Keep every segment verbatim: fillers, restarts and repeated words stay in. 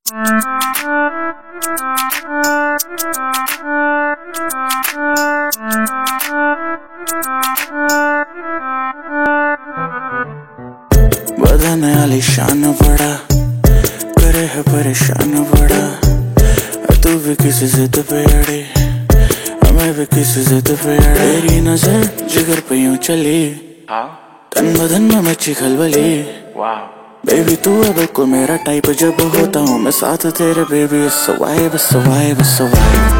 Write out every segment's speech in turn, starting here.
बदन आलीशान बड़ा करे है परेशान बड़ा, तू भी किसी जिद पे अड़ी, मैं भी किसी जिद पे अड़ी। तेरी नजर जिगर पे यूं चली, तन बदन में मची खलबली। बेबी तू है बिल्कुल मेरा टाइप, जब होता हूँ मैं साथ तेरे baby. It's a vibe, it's a vibe, it's a vibe,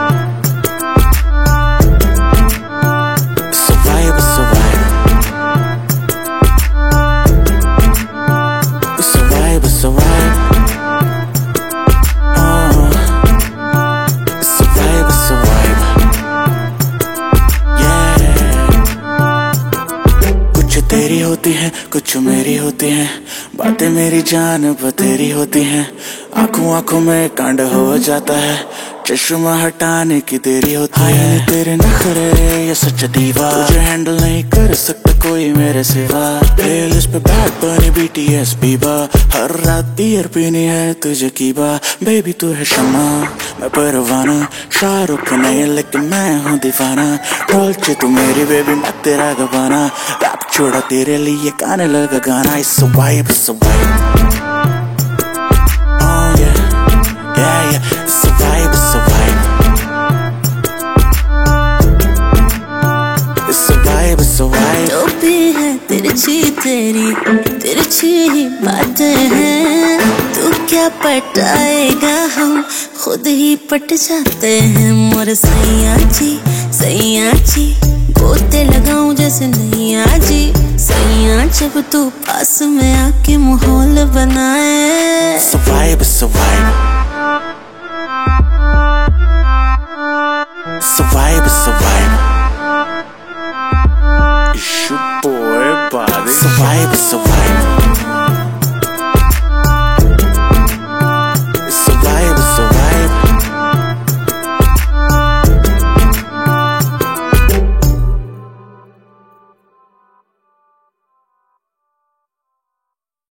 it's a vibe, it's a vibe, it's a vibe, it's a vibe, it's a vibe, it's a vibe, कुछ तेरी होती है कुछ मेरी होती है, बातें मेरी जान बतेरी होती हैं। आंखों आंखों में कांड हो जाता है, चश्मा हटाने की देरी होती है। तेरे नखरे ये सच दीवा, तुझे हैंडल नहीं कर सकता कोई मेरे सिवा। प्लेलिस्ट पे बैड बनी बीटीएस बीबा, हर रात बियर पीनी है तुझे कीबा। बेबी तू है शम्मा मैं परवाना, शाहरुख नहीं लेकिन मैं हूँ दीवाना। डॉल्चे तू मेरी बेबी मैं तेरा गवाना, रैप छोड़ा तेरे लिए गाने लगा गाना। It's a vibe, it's a vibe, oh yeah, yeah yeah, it's a vibe, it's a vibe, it's a vibe, it's a vibe। जो भी है तिरछी तेरी तिरछी ही बातें हैं, तू क्या पटाएगा हम खुद ही पट जाते हैं। मोर सैया जी सैया जी, गोते लगाऊं जैसे नैया जी। सैया जब तू पास में आके माहौल बनाए। It's a vibe, it's a vibe, it's a vibe, it's a vibe, it's your boy Bobby। It's a vibe, it's a vibe।